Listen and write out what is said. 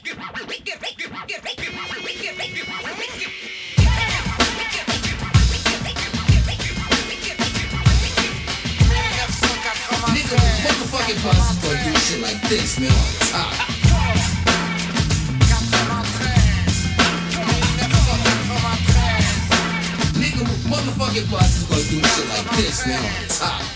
Motherfucking bosses gonna do shit like this, man, on top. Nigga, motherfucking bosses gonna do shit like this, man, on top.